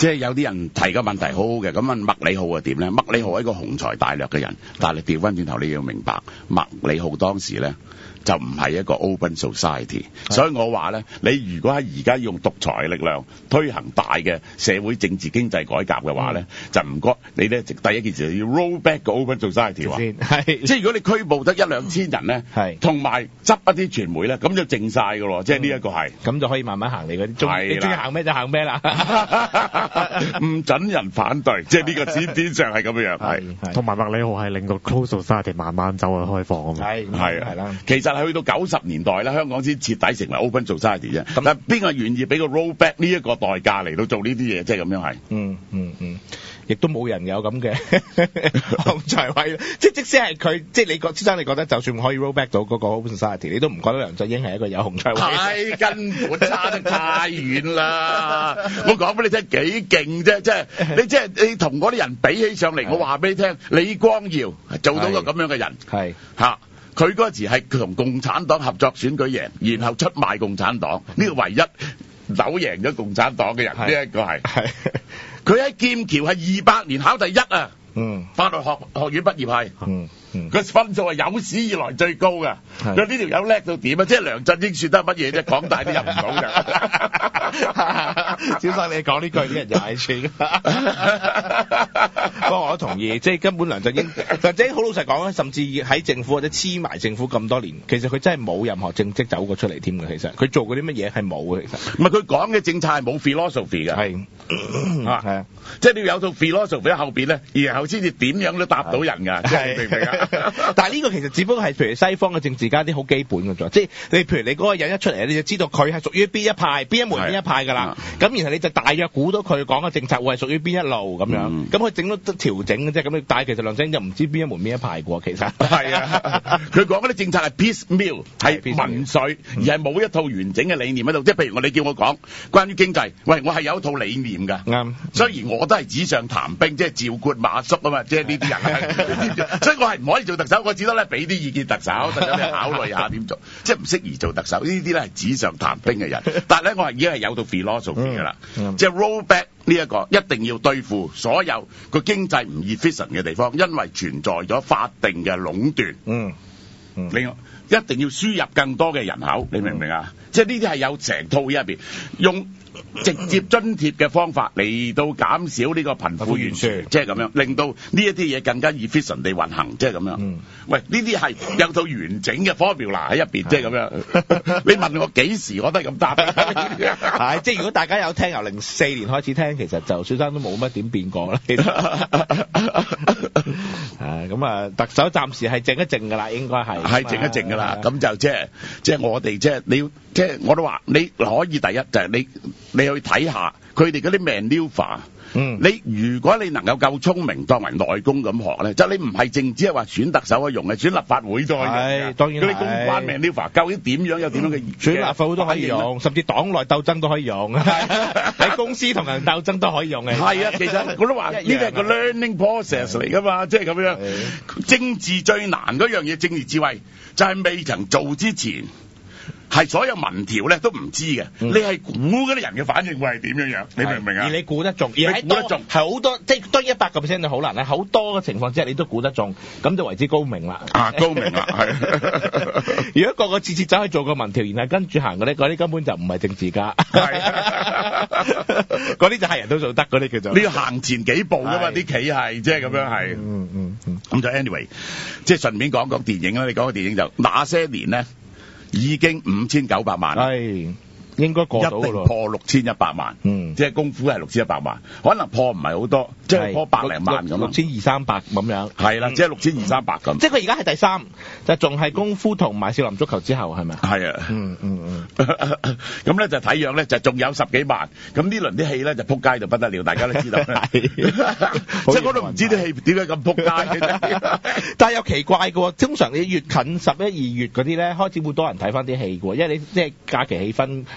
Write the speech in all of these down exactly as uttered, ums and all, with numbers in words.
即係有啲人提個問題好好嘅，咁問麥理浩係點咧？麥理浩係一個雄才大略嘅人，但係調翻轉頭你要明白，麥理浩當時咧就唔係一個 open society， 所以我話咧，你如果喺而家用獨裁嘅力量推行大嘅社會政治經濟改革嘅話咧，嗯、就唔該你咧，第一件事要 roll back 個 open society 話，係即係如果你拘捕得一兩千人咧，係同埋執一啲傳媒咧，咁就靜晒㗎咯，即係呢一個係，咁就可以慢慢行你嗰啲，你中意行咩就行咩啦，唔準人反對，即係呢個天天上係咁樣樣，係同埋麥理浩係令到 close society 慢慢走去開放啊嘛，係係係啦，其實係去到九十年代咧，香港先徹底成為 open society 啫。咁但係邊個願意俾個 roll back 呢一個代價嚟到做呢啲嘢？即係咁樣係。嗯嗯嗯，亦都冇人有咁嘅雄才偉，即係即使係佢，即係你覺先生，你覺得就算可以 roll back 到嗰個 open society， 你都唔覺得梁振英係一個有雄才偉？係根本差得太遠啦！我講俾你聽幾勁啫，即係你即係你同嗰啲人比起上嚟，我話俾你聽，李光耀做到個咁樣嘅人，係嚇。佢嗰時係同共產黨合作選舉贏，然後出賣共產黨，呢個唯一扭贏咗共產黨嘅人，呢一個係。佢喺劍橋係二百年考第一啊！嗯，法律學學院畢業係。嗯嗯，個分數係有史以來最高㗎。佢呢條友叻到點啊？即係梁振英算得乜嘢啫？港大都入唔到㗎。小生你講呢句啲人就係串。不過我都同意，即係根本梁振英，梁振英好老實講咧，甚至喺政府或者黐埋政府咁多年，其實佢真係冇任何政績走過出嚟添嘅。其實佢做過啲乜嘢係冇嘅。其實唔係佢講嘅政策係冇 philosophy 嘅。係啊，係啊，即係你要有套 philosophy 喺後邊咧，然後先至點樣都答到人㗎。即係明唔明啊？但係呢個其實只不過係譬如西方嘅政治家啲好基本嘅啫，即係你譬如你嗰個人一出嚟，你就知道佢係屬於邊一派、邊一門、邊一派㗎啦。咁然後你就大約估到佢講嘅政策會係屬於邊一路咁樣。咁佢整到調整嘅啫。咁但係其實梁振英就唔知邊一門邊一派㗎喎。其實係啊，佢講嗰啲政策係 piecemeal， 係民粹，而係冇一套完整嘅理念喺度。即係譬如我你叫我講關於經濟，喂，我係有一套理念㗎。啱。雖然我都係紙上談兵，即係趙括馬謖啊嘛，即係呢啲人。所以我係唔可以做特首，我只得咧俾啲意見特首，特首你考慮下點做，即係唔適宜做特首。呢啲咧係紙上談兵嘅人，但係咧我係已經係有到 philosophy 㗎啦，嗯、即係 roll back 呢一個一定要對付所有個經濟唔 efficient 嘅地方，因為存在咗法定嘅壟斷。嗯，嗯另外一定要輸入更多嘅人口，你明唔明啊？嗯、即係呢啲係有成套喺入邊用。直接津貼嘅方法嚟到減少呢個貧富懸殊，即係咁樣，令到呢一啲嘢更加 efficient 地運行，即係咁樣。嗯、喂，呢啲係有套完整嘅 formula 喺入邊，即係咁樣。你問我幾時，我都係咁答。係，即係如果大家有聽由零四年開始聽，其實就小生都冇乜點變過啦。誒，咁啊，特首暫時係靜一靜㗎啦，應該係。係靜一靜㗎啦，咁就即係即係我哋即係你要即係我都話你可以第一就係你。你去睇下佢哋嗰啲 maneuver，嗯，你如果你能夠夠聰明，當為內功咁學咧，就你唔係淨只係話選特首可以用嘅，選立法會都可以用嘅。當然係。嗰啲公關 maneuver，究竟點樣有點樣嘅、嗯？選立法會都可以用，甚至黨內鬥爭都可以用。喺公司同人鬥爭都可以用嘅。係啊，其實我都話呢個係個 learning process 嚟㗎嘛，即係咁樣。政治最難嗰樣嘢，政治智慧就係未曾做之前。係所有民調咧都唔知嘅，嗯、你係估嗰啲人嘅反應會係點樣樣？你明唔明啊？而你估得中，而喺估得中係好多，即係當一百個 percent 就好難咧。好多嘅情況之下，你都估得中，咁就為之高明啦。啊，高明啦，係。如果個個次次走去做個民調，然後跟住行嘅咧，嗰啲根本就唔係政治家。係。嗰啲就係人都做得，嗰啲叫做。你要行前幾步㗎嘛？啲企係即係咁樣係。嗯嗯嗯。咁就 anyway， 即係順便講講電影啦。你講個電影就那些年咧。已經五千九百萬，係應該過到咯，一定破六千一百萬，嗯，即係功夫係六千一百萬，可能破唔係好多，即係破百零萬咁，六千二三百咁樣，係啦，即係六千二三百咁，即係佢而家係第三，就仲係功夫同埋少林足球之後係咪？係啊，嗯嗯嗯，咁咧就睇樣咧就仲有十幾萬，咁呢輪啲戲咧就撲街就不得了，大家都知道，即係我都唔知啲戲點解咁撲街，但係又奇怪嘅喎，通常你越近十一二月嗰啲咧開始會多人睇翻啲戲嘅喎，因為你即係假期氣氛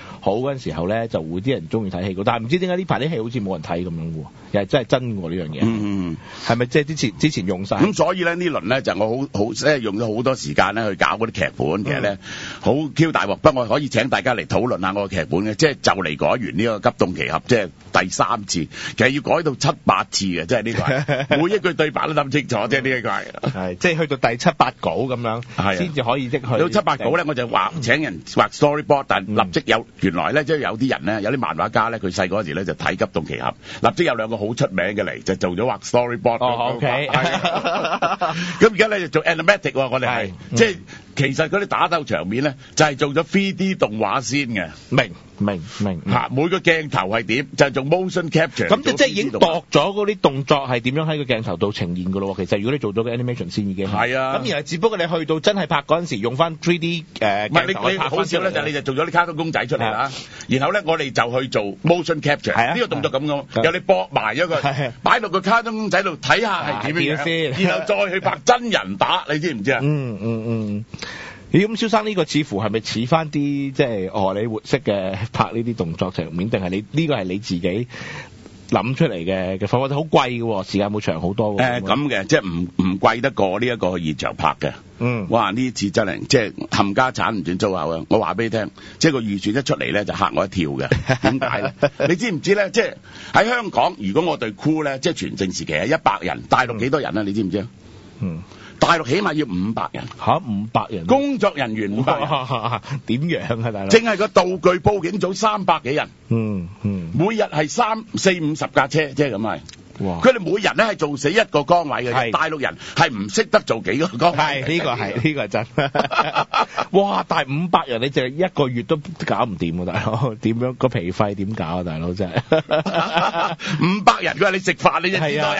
好嗰陣時候咧，就會啲人中意睇戲嘅。但係唔知點解呢排啲戲好似冇人睇咁樣喎，又係真係真喎呢樣嘢。 嗯嗯， 係咪即係之前之前用晒？ 咁所以咧呢輪咧就我好好即係用咗好多時間咧去搞嗰啲劇本，其實咧好 Q 大鑊。不過我可以請大家嚟討論下我個劇本嘅，即係就嚟改完呢個急凍奇俠，即係第三次，其實要改到七八次嘅，即係呢個係每一句對白都諗清楚，即係呢一個係。 係即係去到第七八稿咁樣，先至可以即去。 到七八稿咧，我就畫請人畫 storyboard，但立即有原來咧，即係有啲人咧，有啲漫畫家咧，佢細個嗰時咧就睇急凍奇俠，立即有兩個好出名嘅嚟，就做咗畫 storyboard。 哦 ，OK。 咁而家咧就做 animatic 喎，我哋係即係其實嗰啲打鬥場面咧，就係做咗 three D 動畫先嘅。 明明明嚇，每個鏡頭係點，就係做 motion capture。 咁即係已經度咗嗰啲動作係點樣喺個鏡頭度呈現㗎咯喎。其實如果你做咗個 animation 先已經係啊。 咁然後只不過你去到真係拍嗰陣時，用翻 three D 誒鏡頭去拍好少咧，就你就做咗啲卡通公仔出嚟啦。然後咧，我哋就去做 motion capture。呢個動作咁樣，有你搏埋咗佢，擺落個卡通公仔度睇下係點樣先，然後再去拍真人打，你知唔知啊？ 嗯嗯嗯。咦，咁蕭生呢個似乎係咪似翻啲即係荷里活式嘅拍呢啲動作場面，定係你呢個係你自己諗出嚟嘅嘅方法？好貴嘅喎，時間冇長好多喎。誒咁嘅，即係唔唔貴得過呢一個現場拍嘅。 嗯， 哇！呢次真係即係冚家產唔轉粗口啊！我話俾你聽，即係個預算一出嚟咧就嚇我一跳嘅。點解咧？你知唔知咧？即係喺香港，如果我隊 crew 咧，即係全盛時期係一百人，大陸幾多人啊？你知唔知啊？ 嗯。 大陸起碼要五百人嚇，五百人工作人員五百人， 點樣啊大佬？ 淨係個道具佈景組三百幾人， 嗯嗯， 每日係三四五十架車，即係咁係。 哇！ 佢哋每人咧係做死一個崗位嘅，大陸人係唔識得做幾個崗位。 係呢個係呢個係真。哇！但係五百人你淨係一個月都搞唔掂啊，大佬！點樣個皮費點搞啊，大佬真係？ 五百人佢話你食飯你就知道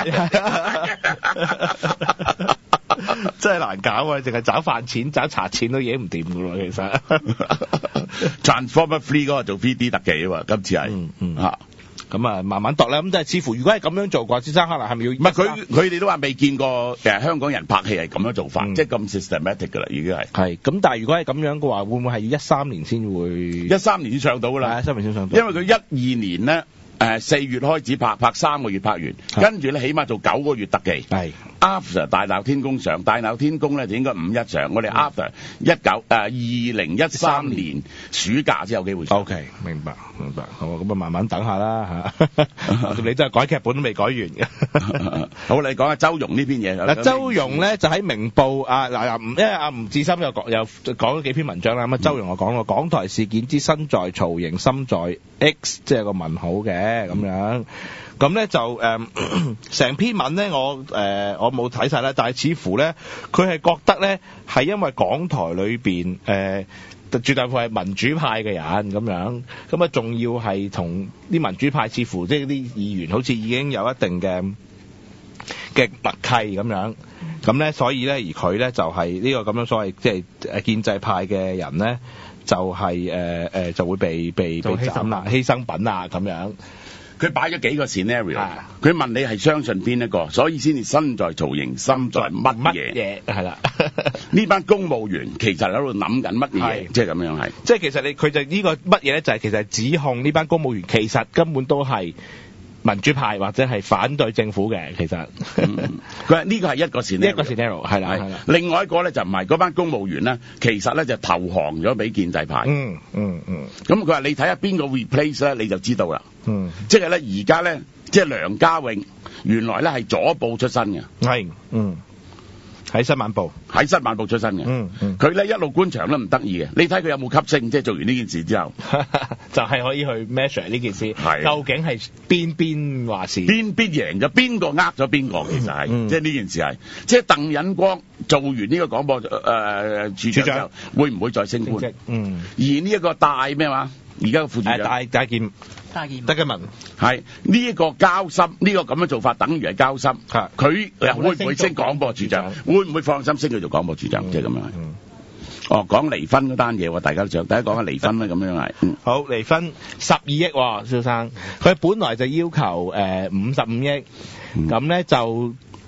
人。 真係難搞啊！淨係找飯錢、找茶錢都嘢唔掂噶咯，其實。 Transformer Three 嗰個做 three D 特技啊嘛，今次係嗯嗯嚇。 咁啊，慢慢度啦。咁即係似乎，如果係咁樣做嘅話，先生可能係咪要？ 唔係佢佢哋都話未見過誒香港人拍戲係咁樣做法，嗯、即係咁 systematic 㗎啦，已經係。 係。咁但係如果係咁樣嘅話，會唔會係要一三年先會？一三年先上到㗎啦， 一三年先上到。 因為佢一二年咧。誒四、呃、月開始拍，拍三個月拍完，跟住咧起碼做九個月特技。係 After 大鬧天宮上，大鬧天宮咧就應該五一上。我哋 After 一九誒二零一三年暑假先有機會上。 OK，明白明白。好，咁啊慢慢等下啦嚇。你真係改劇本都未改完嘅。 好，你講下周融呢篇嘢。 嗱，周融咧就喺明報啊嗱，因為阿吳志森又講又講咗幾篇文章啦。咁啊，周融我講過港台事件之身在曹營心在 X， 即係個問號嘅。咁樣，咁咧就誒成、呃、篇文咧，我誒、呃、我冇睇晒啦，但係似乎咧，佢係覺得咧係因為港台裏邊誒絕大部分係民主派嘅人咁樣，咁啊仲要係同啲民主派似乎即係啲議員好似已經有一定嘅嘅默契咁樣，咁咧所以咧而佢咧就係、是、呢個咁樣所謂即係誒建制派嘅人咧。就係誒誒就會被被被斬啦，犧牲品啊咁樣。 佢擺咗幾個 scenario，佢問你係相信邊一個，所以先至身在曹營心在乜嘢嘢係啦。 呢班公務員其實喺度諗緊乜嘢，即係咁樣係。 即係其實你佢就呢個乜嘢咧，就係其實係指控呢班公務員其實根本都係民主派或者係反對政府嘅，其實佢話呢個係一個 scenario， 一個 scenario 係啦係啦。 另外一個咧就唔係嗰班公務員咧，其實咧就投降咗俾建制派。 嗯嗯嗯。 咁佢話你睇下邊個 replace 咧，你就知道啦。 嗯。即係咧而家咧，即係梁家永原來咧係左報出身嘅。 係。嗯。喺新晚報， 喺新晚報出身嘅。嗯嗯。佢咧一路官場都唔得意嘅，你睇佢有冇吸星？即係做完呢件事之後， 就係可以去 measure 呢件事，究竟係邊邊話事， 邊邊贏咗，邊個呃咗邊個？其實係，嗯、即係呢件事係，即係鄧忍光做完呢個廣播誒、呃、處長之後，會唔會再升官？嗯。而呢一個大咩話？而家個副處長大大劍。得嘅文係呢一個交心，呢、這個咁嘅做法等於係交心。佢會唔會升廣播處長？會唔會放心升佢做廣播處長？即係咁樣。嗯、哦，講離婚嗰單嘢，大家都想，大家講下離婚啦，咁樣係。嗯、 好，離婚十二億、哦，蕭生，佢本來就要求誒五十五億，咁咧、嗯、就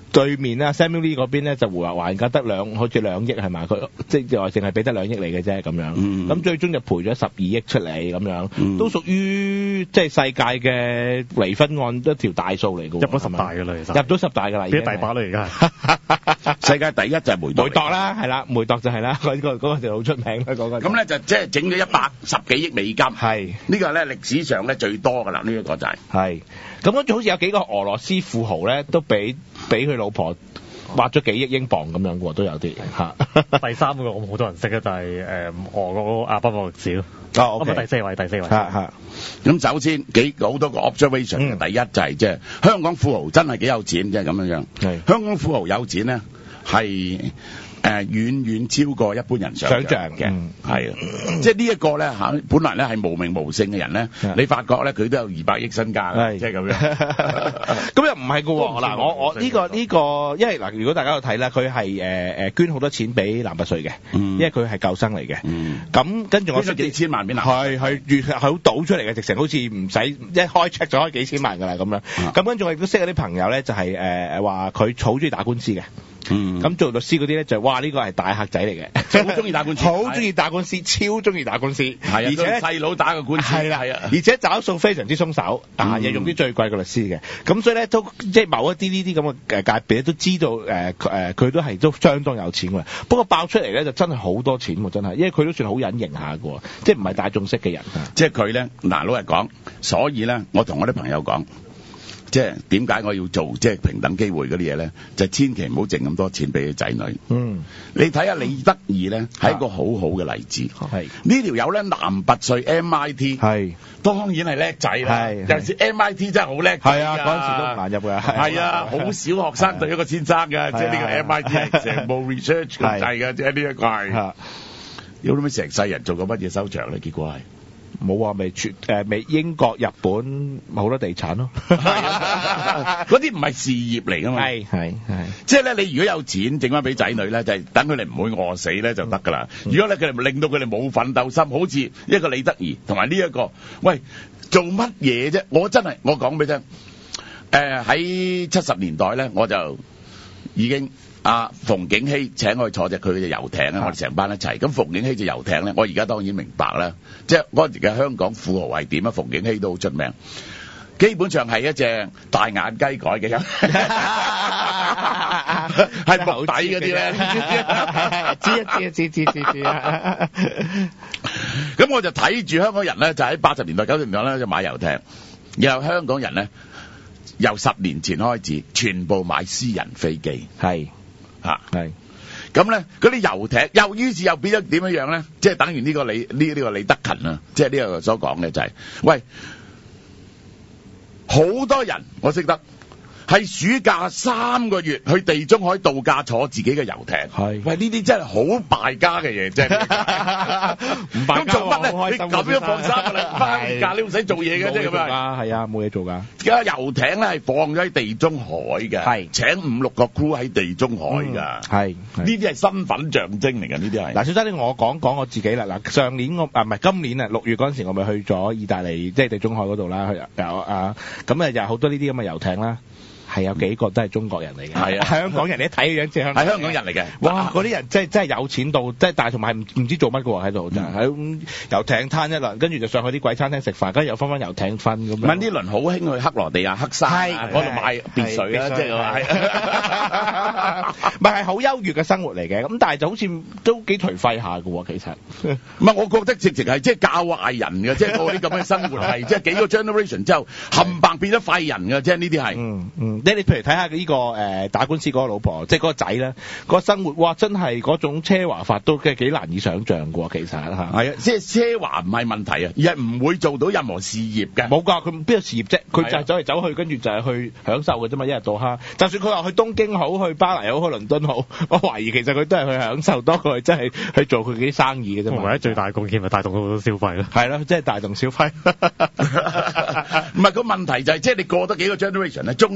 對面啦 Samuel Lee 嗰邊咧就還還價得兩好似兩億係咪？佢即係話淨係俾得兩億嚟嘅啫咁樣。咁、嗯、最終就賠咗十二億出嚟咁樣，嗯、都屬於即係世界嘅離婚案一條大數嚟嘅。 入咗十大㗎啦，其實入咗十大㗎啦，已經第八啦而家。 世界第一就係梅鐸。 梅鐸啦，係啦，梅鐸就係啦，嗰、嗰個嗰、嗰個就好出名啦，嗰、嗰個。咁咧就即係整咗一百十幾億美金。 係呢個咧歷史上咧最多㗎啦，呢、呢、一個就係、係。 係。咁跟住好似有幾個俄羅斯富豪咧，都俾俾佢老婆挖咗幾億英鎊咁樣喎，都有啲嚇。 第三個我好多人識嘅就係、是、誒、呃、俄國阿巴莫歷史咯。 哦，OK。 第四位，第四位。 嚇嚇。 咁首先幾好多個 observation、嗯、第一就係即係香港富豪真係幾有錢，即係咁樣樣。係。香港富豪有錢咧，係。誒、呃、遠遠超過一般人想象嘅，係啊、嗯，即係呢一個咧嚇，本來咧係無名無姓嘅人咧，你發覺咧佢都有二百億身家嘅，即係咁樣。 咁又唔係㗎喎，嗱我我呢、呢個呢、呢個，因為嗱如果大家有睇咧，佢係誒誒捐好多錢俾南拔萃嘅，嗯、因為佢係救生嚟嘅。咁、嗯、跟住我捐咗幾千萬俾南， 係係越係好倒出嚟嘅，直情好似唔使一開 check 咗開幾千萬㗎啦咁樣。咁跟住我亦都識有啲朋友咧，就係誒誒話佢好中意打官司嘅。嗯，咁做律師嗰啲咧就哇呢個係大客仔嚟嘅， 好中意打官司， 好中意打官司，超中意打官司，係啊，而且細佬打個官司，係啦係啊， 而且找數非常之鬆手，啊，又用啲最貴嘅律師嘅，咁所以咧都即係某一啲呢啲咁嘅誒界別都知道誒誒佢都係都相當有錢嘅，不過爆出嚟咧就真係好多錢喎，真係，因為佢都算好隱形下嘅，即係唔係大眾識嘅人， 即係佢咧嗱老實講，所以咧我同我啲朋友講。即係點解我要做即係平等機會嗰啲嘢咧？就係、千祈唔好剩咁多錢俾佢仔女。嗯，你睇下李德義咧，係一個好好嘅例子。係呢條友咧，南拔萃 M I T 係當然係叻仔啦。有時 M I T 真係好叻。係啊，嗰陣時都唔難入㗎。係啊，好少學生對一個先生嘅，即係呢個 M I T 係成部 research 咁滯嘅，即係呢一個係。有冇成世人做過乜嘢收場咧？結果係。 冇話未全誒美英國日本好多地產咯， 嗰啲唔係事業嚟噶嘛，係係係，即係咧你如果有錢剩翻俾仔女咧，就係、是、等佢哋唔會餓死咧就得噶啦。嗯、如果咧佢哋令到佢哋冇奮鬥心，好似一個李德儀同埋呢一個，喂做乜嘢啫？我真係我講俾你聽，誒喺七十年代咧我就已經。阿、啊、馮景禧請我去坐隻佢嘅遊艇咧，我哋成班一齊。咁馮景禧隻遊艇咧，我而家當然明白啦。即係嗰陣時嘅香港富豪係點啊？馮景禧都好出名，基本上係一隻大眼雞改嘅人，係木底嗰啲咧。知啊知啊知知知知啊！咁我就睇住香港人咧，就喺八十年代九十年代咧就買遊艇，然後香港人咧由十年前開始全部買私人飛機，係。吓係，咁咧嗰啲遊艇又於是又變咗點樣樣咧？即係等於呢個李呢呢個李德勤啊，即係呢個所講嘅就係、是，喂，好多人我識得係暑假三個月去地中海度假坐自己嘅遊艇，係，喂呢啲真係好敗家嘅嘢，真係唔敗家。咁做乜咧？你咁樣放生啦，翻假你唔使做嘢嘅啫，咁啊，係啊，冇嘢做噶。而家遊艇咧係放咗喺地中海嘅，係請五六個 crew 喺地中海噶，係呢啲係身份象徵嚟嘅，呢啲係。嗱，小生我講講我自己啦。嗱，上年我啊唔係今年啊六月嗰陣時，我咪去咗意大利，即係地中海嗰度啦，去有啊咁啊，又好多呢啲咁嘅遊艇啦。係有幾個都係中國人嚟嘅，係啊，香港人你睇嘅樣似香港，係香港人嚟嘅。哇，嗰啲人真係真係有錢到，即係但係同埋唔唔知做乜嘅喎喺度，就喺遊艇攤一輪，跟住就上去啲鬼餐廳食飯，跟住又翻翻遊艇瞓咁樣。問呢輪好興去克羅地亞黑山嗰度買別墅啦，即係話，唔係係好優越嘅生活嚟嘅，咁但係就好似都幾頹廢下嘅喎，其實。唔係，我覺得直情係即係教壞人嘅，即係過啲咁嘅生活係，即係幾個 generation 之後冚唪變咗廢人嘅，即係呢啲係。嗯嗯。你你譬如睇下呢個誒打官司嗰個老婆，即係嗰個仔咧，嗰個生活哇，真係嗰種奢華法都嘅幾難以想像嘅喎，其實嚇。係啊，即係奢華唔係問題啊，而係唔會做到任何事業嘅。冇㗎，佢邊有事業啫？佢就係走嚟走去，跟住就係去享受嘅啫嘛，一日到黑。就算佢話去東京好，去巴黎好，去倫敦好，我懷疑其實佢都係去享受多過真係去做佢啲生意嘅啫嘛。或者最大貢獻咪帶動到好多消費咯。係咯，即係帶動消費。唔係個問題就係即係你過多幾個 generation 咧，終於咧。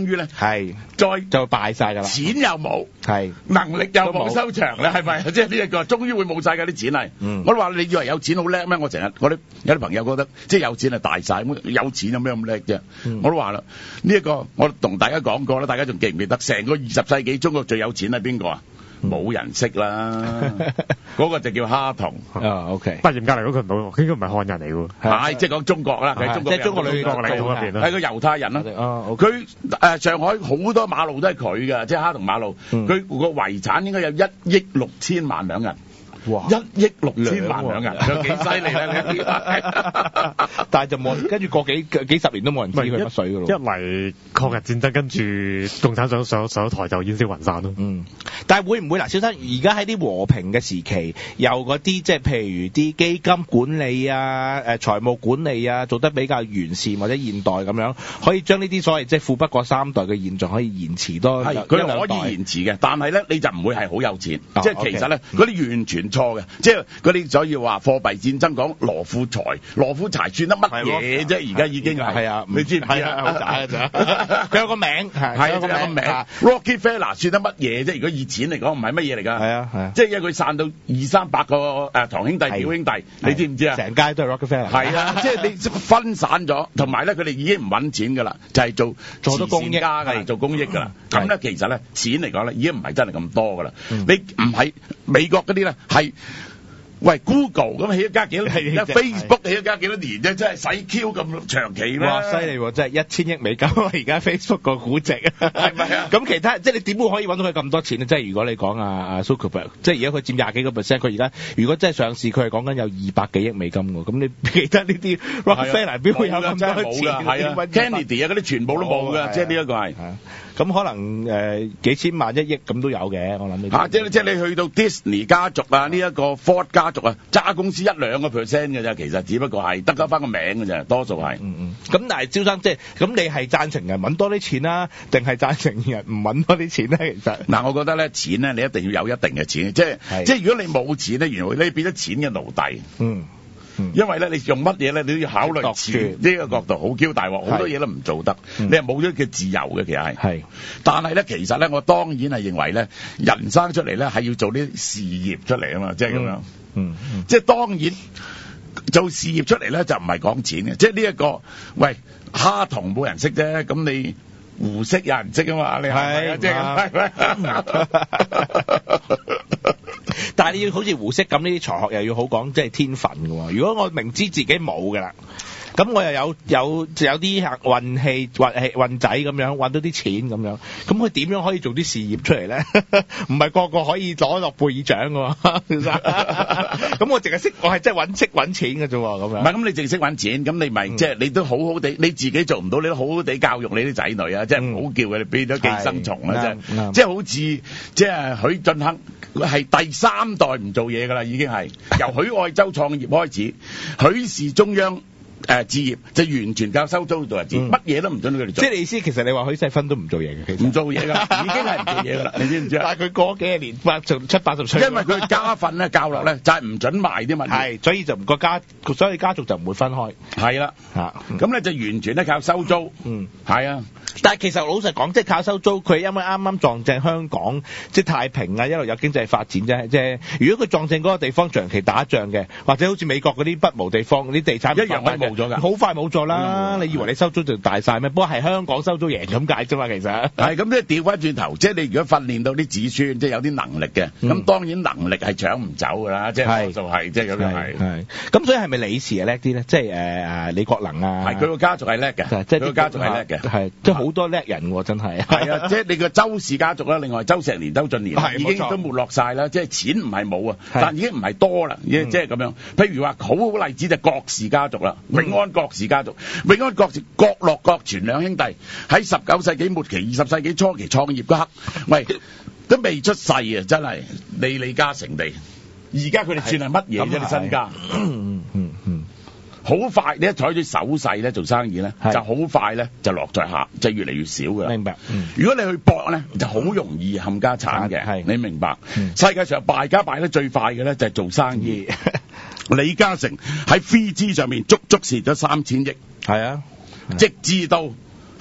係再就敗晒㗎啦， 錢又冇， 係能力又冇收場咧，係咪？即係呢一個，終於會冇晒㗎啲錢係。 嗯我都話你以為有錢好叻咩？我成日我啲有啲朋友覺得即係有錢係大晒，有錢有咩咁叻啫？ 嗯我都話啦，呢一個我同大家講過啦，大家仲記唔記得？成個二十世紀中國最有錢係邊個啊？冇人識啦，嗰個就叫哈同。 啊 OK， 但嚴格嚟講，佢唔係，應該唔係漢人嚟喎。 係即係講中國啦，佢係中國即係中國中國嚟嗰邊啦， 係個猶太人啦。 啊 OK， 佢誒上海好多馬路都係佢嘅，即係哈同馬路。佢個遺產應該有一億六千萬兩銀。 哇！ 一億六千萬兩銀，有幾犀利咧？ 但係就冇，跟住過幾幾十年都冇人知佢乜水噶咯。 一嚟抗日戰爭，跟住共產黨上上台就煙消雲散咯。 嗯，但係會唔會嗱，小生而家喺啲和平嘅時期，有嗰啲即係譬如啲基金管理啊、誒財務管理啊，做得比較完善或者現代咁樣，可以將呢啲所謂即係富不過三代嘅現狀可以延遲多係佢可以延遲嘅，但係咧你就唔會係好有錢， 哦、 即係其實咧嗰啲完全錯嘅，即係嗰啲所以話貨幣戰爭講羅富財，羅富財算得乜嘢啫？而家已經係係啊， 你知唔知啊？好渣㗎咋？佢有個名係係有個名 Rockefeller 算得乜嘢啫？如果以錢嚟講，唔係乜嘢嚟㗎？ 係啊係啊， 即係因為佢散到二三百個誒堂兄弟表兄弟，你知唔知啊？ 成街都係 Rockefeller。係啊，即係你分散咗，同埋咧佢哋已經唔揾錢㗎啦，就係做做到公益家㗎，做公益㗎啦。咁咧其實咧錢嚟講咧已經唔係真係咁多㗎啦。你唔係美國嗰啲咧係。喂 ，Google 咁起咗家幾多年咧 ？Facebook 起咗家幾多年啫？真係使 Q 咁長期咩？ 哇，犀利喎！真係一千億美金啊！而家 Facebook 個估值啊， 係咪啊？ 咁其他即係你點會可以揾到佢咁多錢咧？即係如果你講啊啊 Zuckerberg，即係而家佢佔廿幾個 percent，佢而家如果真係上市，佢係講緊有二百幾億美金喎。咁你記得呢啲 Rockefeller 邊會有咁多錢？ 係啊 ，Kennedy 啊嗰啲全部都冇㗎，即係呢一個係。 咁可能誒、呃、幾千萬一億咁都有嘅，我諗你。 啊，即係即係你去到 Disney 家族啊，呢、這、一個 Ford 家族啊，揸公司一兩個 percent 嘅啫，其實只不過係得得翻個名嘅啫，多數係。 嗯嗯。咁但係招生即係，咁你係贊成人揾多啲錢啦，定係贊成人唔揾多啲錢咧？其實。嗱， 我覺得咧錢咧，你一定要有一定嘅錢，即係即係如果你冇錢咧，原來你變咗錢嘅奴隸。 嗯。 因為咧，你用乜嘢咧，你都要考慮錢呢個角度，好 Q 大鑊，好多嘢都唔做得，你係冇咗嘅自由嘅，其實係。係。但係咧，其實咧，我當然係認為咧，人生出嚟咧係要做啲事業出嚟啊嘛，即係咁樣。 嗯。 即係當然做事業出嚟咧，就唔係講錢嘅，即係呢一個，喂，蝦同冇人識啫，咁你胡適有人識啊嘛，你係咪啊？即係咁。 但係你要好似胡適咁呢啲才學又要好講，即係天分嘅喎。如果我明知自己冇㗎啦，咁我又有有有啲運氣運氣運仔咁樣揾到啲錢咁樣，咁佢點樣可以做啲事業出嚟咧？唔係個個可以攞諾貝爾獎㗎喎。咁我淨係識，我係真係揾識揾錢嘅啫喎。咁樣唔係咁，你淨係識揾錢，咁你咪即係你都好好地，你自己做唔到，你都好好地教育你啲仔女啊！即係唔好叫佢哋變咗寄生蟲啊！即係即係好似即係許進亨。係第三代唔做嘢㗎啦，已經係由許愛洲創業開始，許氏中央誒、呃、置業就完全靠收租做日子，乜、嗯、嘢都唔准佢哋做。 即係你意思，其實你話許世芬都唔做嘢嘅，其實唔做嘢㗎，已經係唔做嘢㗎啦，你知唔知啊？ 但係佢過幾廿年八十七八十歲， 因為佢家訓咧教落咧就係、是、唔准賣啲物業， 係所以就個家，所以家族就唔會分開。 係啦，嚇咁咧就完全咧靠收租，嗯，係啊。 但係其實老實講，即係靠收租，佢因為啱啱撞正香港即係太平啊，一路有經濟發展啫。即係如果佢撞正嗰個地方長期打仗嘅，或者好似美國嗰啲不毛地方啲地產， 一樣可以冇咗㗎， 好快冇咗啦。你以為你收租就大晒咩？不過係香港收租贏咁解啫嘛，其實係咁。即係調翻轉頭，即係你如果訓練到啲子孫，即係有啲能力嘅，咁、嗯、當然能力係搶唔走㗎啦。即係就係即係咁樣係。係咁，所以係咪李氏係叻啲咧？即係誒誒李國能啊，係佢個家族係叻嘅，即係佢個家族係叻嘅，係即係好多叻人喎，真係。係啊，即係你個周氏家族啦，另外周石年、周俊年已經都沒落晒啦。即係錢唔係冇啊，但已經唔係多啦，即係咁樣。譬如話好好例子就郭氏家族啦，永安郭氏家族，永安郭氏郭樂郭全兩兄弟喺十九世紀末期、二十世紀初期創業嗰刻，喂都未出世啊！真係李李嘉誠地，而家佢哋算係乜嘢啫？你身家，嗯嗯嗯，好快你一採取手勢咧做生意咧，就好快咧就落在下，就越嚟越少㗎。明白。嗯、如果你去搏咧，就好容易冚家產嘅。係，你明白？嗯、世界上敗家敗得最快嘅咧就係做生意。嗯、李嘉誠喺飛機上面足足蝕咗三千億。係啊，直至到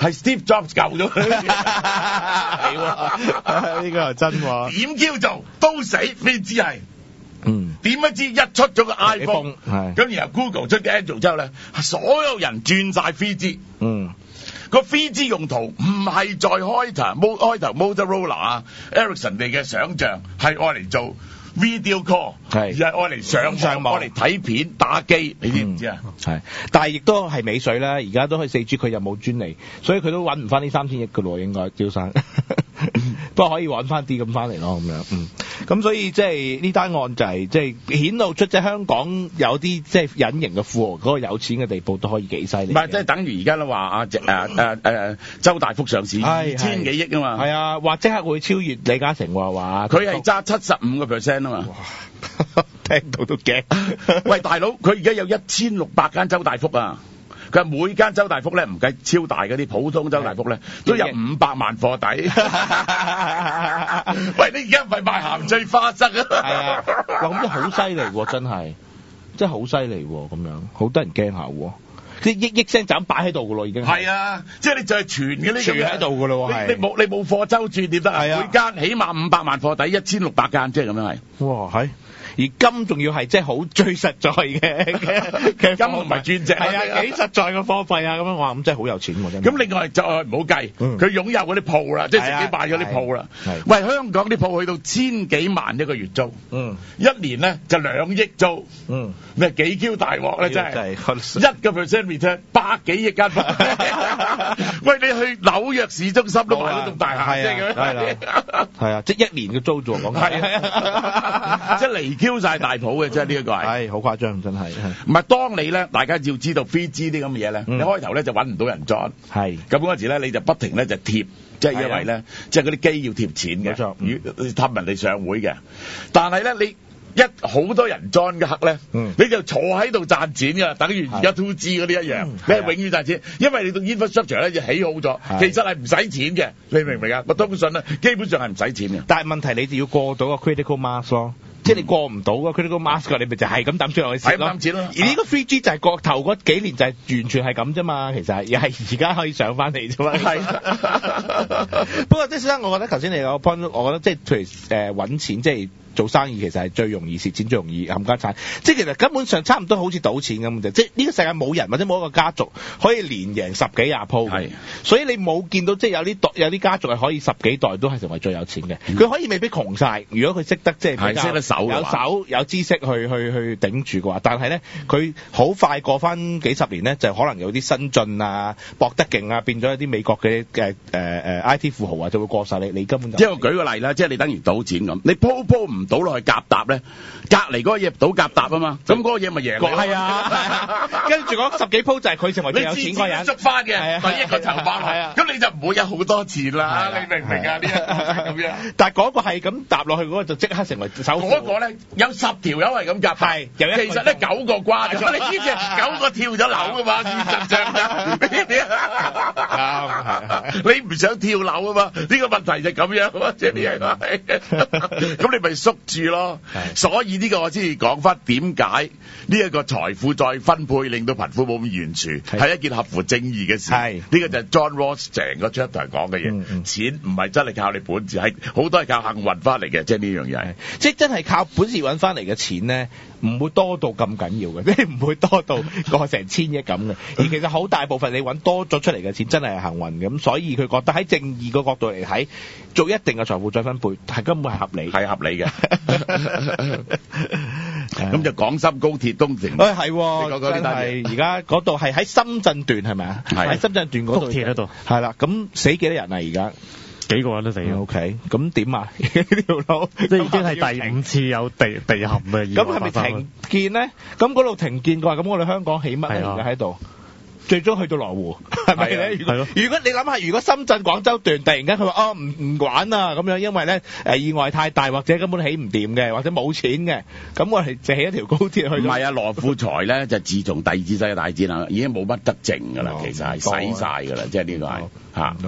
係 Steve Jobs 救咗佢。 係喎，呢個係真喎。 點叫做都死，飛機係。 嗯， 點不知一出咗個 iPhone， 係咁然後 Google 出嘅 Android 之後咧，所有人轉晒 three G。 嗯， 個 three G 用途唔係在開頭 Mo 開頭 Motorola 啊 Ericsson 哋嘅想像，係愛嚟做 video call， 係而係愛嚟上上網愛嚟睇片打機，你知唔知啊？ 係，但係亦都係尾水啦。而家都可以四 G，佢又冇專利，所以佢都揾唔翻呢三千億㗎咯，應該招生。不過可以揾翻啲咁翻嚟咯，咁樣，嗯，咁所以即係呢單案就係即係顯露出即係香港有啲即係隱形嘅富豪嗰個有錢嘅地步都可以幾犀利。 唔係，即係等於而家都話啊誒誒誒周大福上市二千幾億啊嘛。 係啊，話即刻會超越李嘉誠喎，話佢係揸七十五個 percent 啊嘛。 哇，聽到都驚。 喂，大佬，佢而家有一千六百間周大福啊！佢話每間周大福咧，唔計超大嗰啲普通周大福咧，都有五百萬貨底。喂，你而家唔係賣鹹醉花生啊？ 係啊，哇，咁都好犀利喎，真係，真係好犀利喎，咁樣好得人驚下喎。啲億億聲就咁擺喺度噶咯，已經係啊，即係你就係存嘅呢存喺度噶咯喎， 你冇你冇貨周轉點得啊？每間起碼五百萬貨底，一千六百間，即係咁樣係。 哇，係。而金仲要係即係好最實在嘅嘅金唔係鑽石， 係啊，幾實在嘅貨幣啊，咁樣話咁真係好有錢喎，真係。 咁另外就唔好計，佢擁有嗰啲鋪啦，即係自己買咗啲鋪啦。喂，香港啲鋪去到千幾萬一個月租， 嗯， 一年咧就兩億租， 嗯， 咩幾 Q 大鑊咧真係，一個 percent return 百幾億間鋪。喂，你去紐約市中心都買到棟大廈，即係係啦，係啊，即係一年嘅租啫喎，講緊， 即係離 Q 晒大鋪嘅，即係呢一個係， 係好誇張，真係。 唔係當你咧，大家要知道 three G 啲咁嘅嘢咧，你開頭咧就揾唔到人裝，係咁嗰時咧你就不停咧就貼，即係因為咧，即係嗰啲機要貼錢嘅，冇錯，要氹人哋上會嘅，但係咧你。一好多人 join 嘅刻咧，嗯、你就坐喺度賺錢㗎，等於而家 two G 嗰啲一樣，嗯、你係永遠賺錢，因為你到 infrastructure 咧就起好咗，其實係唔使錢嘅，你明唔明啊？我通訊咧基本上係唔使錢嘅，但係問題你就要過到個 critical mass 咯。即係你過唔到個 critical mass 你咪就係咁抌出落去蝕咯。錢咯。而呢個 three G 就係個頭嗰幾年就係完全係咁啫嘛，其實係又係而家可以上翻嚟啫嘛。係。不過即係先生，我覺得頭先你有個 point，我覺得即係譬如誒揾錢，即係做生意其實係最容易蝕錢，最容易冚家產。即係其實根本上差唔多好似賭錢咁嘅，即係呢個世界冇人或者冇一個家族可以連贏十幾廿鋪嘅。所以你冇見到即係有啲代有啲家族係可以十幾代都係成為最有錢嘅。佢、嗯、可以未必窮晒，如果佢識得即係比較。有手有知識去去去頂住嘅話，但係咧佢好快過翻幾十年咧，就可能有啲新進啊、搏得勁啊，變咗一啲美國嘅嘅誒誒 I T 富豪啊，就會過晒你，你根本就即係我舉個例啦，即係你等於賭錢咁，你鋪鋪唔賭落去夾搭咧，隔離嗰個嘢賭夾搭啊嘛，咁嗰個嘢咪贏你係啊，跟住嗰十幾鋪就係佢成為最有錢嗰人捉翻嘅，第一個籌碼係啊，咁你就唔會有好多錢啦，你明唔明啊？呢一個咁樣，但係嗰個係咁搭落去嗰個就即刻成為首富。嗰個咧有十條友係咁夾，係其實咧九個瓜咗，你知唔知九個跳咗樓噶嘛？事實上你唔想跳樓啊嘛？呢個問題就咁樣，即係啲人話，咁你咪縮住咯。所以呢個我先至講翻點解呢一個財富再分配令到貧富冇咁懸殊，係一件合乎正義嘅事。係呢個就係 John Rawls 成個 chapter 講嘅嘢。錢唔係真係靠你本事，係好多係靠幸運翻嚟嘅，即係呢樣嘢。即係真係靠本事揾翻嚟嘅錢咧，唔會多到咁緊要嘅，即係唔會多到過成千億咁嘅。而其實好大部分你揾多咗出嚟嘅錢，真係幸運嘅。咁所以佢覺得喺正義個角度嚟睇，做一定嘅財富再分配係根本係合理，係合理嘅。咁就廣深高鐵東成，誒係，真係而家嗰度係喺深圳段係咪啊？喺深圳段嗰度，鐵嗰度係啦。咁死幾多人啊？而家？幾個人都死咗。O K，咁點啊？呢條路即係已經係第五次有地地陷嘅。咁係咪停建咧？咁嗰度停建嘅話，咁我哋香港起乜咧？而家喺度，最終去到羅湖，係咪咧？係咯。如果你諗下，如果深圳廣州段突然間佢話哦唔唔玩啊咁樣，因為咧誒意外太大，或者根本起唔掂嘅，或者冇錢嘅，咁我哋就起一條高鐵去。唔係啊，羅富財咧就自從第二次世界大戰啊，已經冇乜得剩㗎啦，其實係使晒㗎啦，即係呢個係嚇。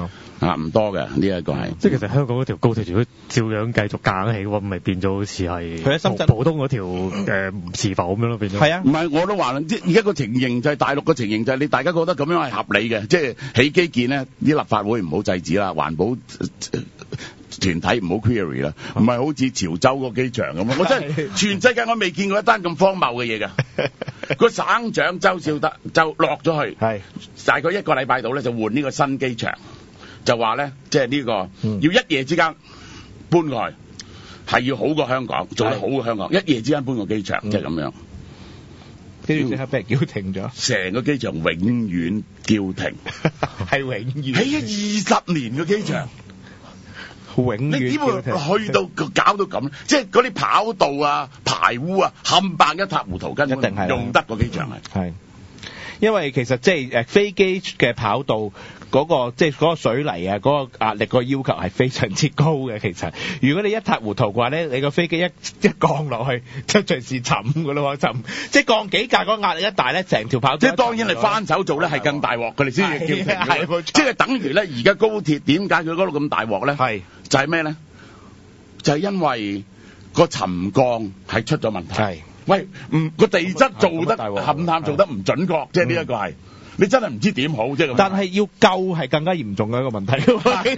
啊，唔多嘅呢一個係。 即係其實香港嗰條高鐵如果照樣繼續硬起嘅話，咪變咗好似係佢喺深圳普通嗰條誒是否咁樣咯，變咗。 係啊， 唔係我都話啦，即係而家個情形就係大陸個情形就係你大家覺得咁樣係合理嘅，即係起基建咧，啲立法會唔好制止啦，環保團體唔好 query 啦，唔係好似潮州個機場咁。我真係全世界我未見過一單咁荒謬嘅嘢㗎。個省長周少德就落咗去， 係大概一個禮拜度咧就換呢個新機場，就話咧即係呢個要一夜之間搬過去，係要好過香港，做得好過香港，一夜之間搬個機場，即係咁樣。 跟住即刻俾人叫停咗， 成個機場永遠叫停， 係永遠起咗二十年嘅機場。 永遠你點會去到搞到咁？即係嗰啲跑道啊、排污啊，冚唪唥一塌糊塗，根本唔用得個機場係。 係，因為其實即係誒飛機嘅跑道嗰個即係嗰個水泥啊，嗰個壓力嗰個要求係非常之高嘅。其實，如果你一塌糊塗嘅話咧，你個飛機一一降落去，就隨時沉㗎咯喎，沉即係降幾格嗰個壓力一大咧，成條跑道即係當然你翻手做咧係更大鑊，佢哋先至叫停嘅。即係等於咧，而家高鐵點解佢嗰度咁大鑊咧？係。就係咩咧？就係、是、因為個沉降係出咗問題。係，喂，唔個地質做得勘探做得唔準確，即係呢一個係、嗯，你真係唔知點好，即係咁。但係要救係更加嚴重嘅一個問題，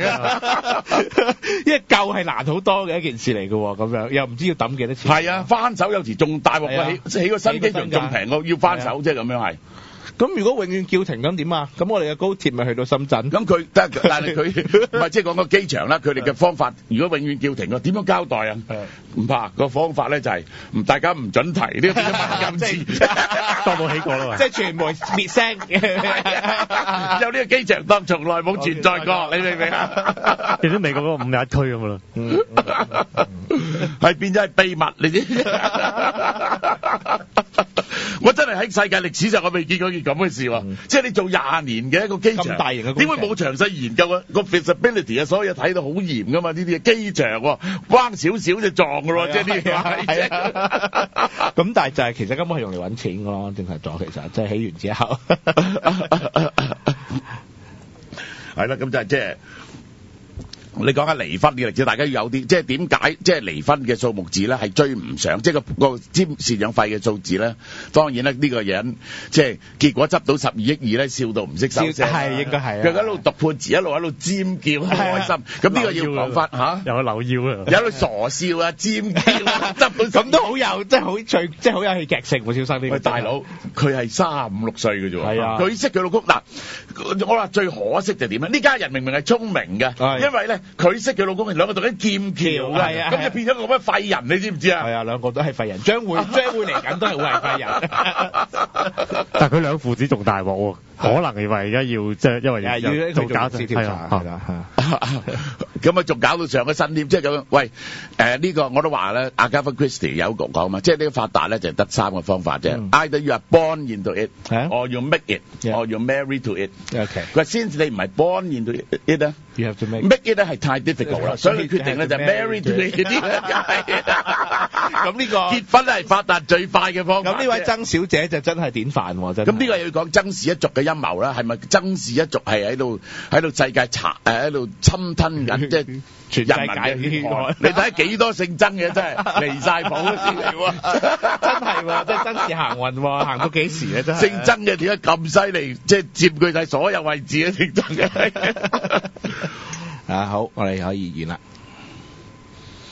因為救係難好多嘅一件事嚟嘅，咁樣又唔知要抌幾多錢。係啊，翻手有時仲大鑊，起起個新機場仲平過要翻手，即係咁樣係。咁如果永遠叫停咁點啊？咁我哋嘅高鐵咪去到深圳？咁佢但係佢唔係即係講個機場啦，佢哋嘅方法如果永遠叫停嘅，點樣交代啊？唔怕個方法咧就係唔大家唔準提呢個敏感詞， 當冇起過啦， 即係傳媒滅聲， 有呢個機場當從來冇存在過，你明唔明啊？ 你都未過嗰個五日區咁啦， 係變咗係秘密，你知？我真係喺世界歷史上我未見過件咁嘅事喎、嗯，即係你做廿年嘅一個機場，咁大型嘅點會冇詳細研究啊？個 feasibility 啊，所有嘢睇到好嚴噶嘛？呢啲機場彎少少就撞噶咯，即係呢啲係啊。咁但係就係其實根本係用嚟揾錢咯，正係咗其實即係起完之後，係啦，咁就係即係。你講下離婚嘅歷史，大家要有啲，即係點解即係離婚嘅數目字咧係追唔上，即係個個佔贍養費嘅數字咧。當然咧呢個人即係結果執到十二億二咧，笑到唔識收聲，係應該係。佢一路讀判詞，一路喺度尖叫，好開心。咁呢個要講翻嚇，有留腰啊，有喺度傻笑啊，尖叫，執到咁都好有，即係好趣，即係好有戲劇性喎，小生呢個。喂，大佬，佢係三五六歲嘅啫喎，係啊，佢識佢老公嗱，我話最可惜就點咧？呢家人明明係聰明嘅，因為咧。佢識佢老公係兩個讀緊劍橋嘅，咁就變咗個乜廢人，你知唔知啊？係啊，兩個都係廢人，將會將會嚟緊都係會係廢人。但係佢兩父子仲大鑊喎，可能以為而家要即係因為要要做假調查，係啦，咁啊仲搞到上個新添，即係咁樣。喂，誒呢個我都話咧，阿 Agatha Christie 有講講嘛，即係呢個發達咧就係得三個方法啫。Either you are born into it, or you make it, or you marry to it。OK，佢話先至你唔係 born into it 啊。You have to make make it 咧係太 difficult 啦，所以你決定咧就 marry to it 啲。咁呢個結婚係發達最快嘅方法。咁呢位曾小姐就真係典範喎，真。咁呢個要講曾氏一族嘅陰謀啦，係咪曾氏一族係喺度喺度世界查誒喺度侵吞緊，即係全人民嘅血汗？你睇下幾多姓曾嘅真係離曬譜嘅事嚟喎，真係喎，即係曾氏行運喎，行到幾時咧真係？姓曾嘅點解咁犀利？即係佔據曬所有位置嘅姓曾嘅。啊好，我哋可以完啦。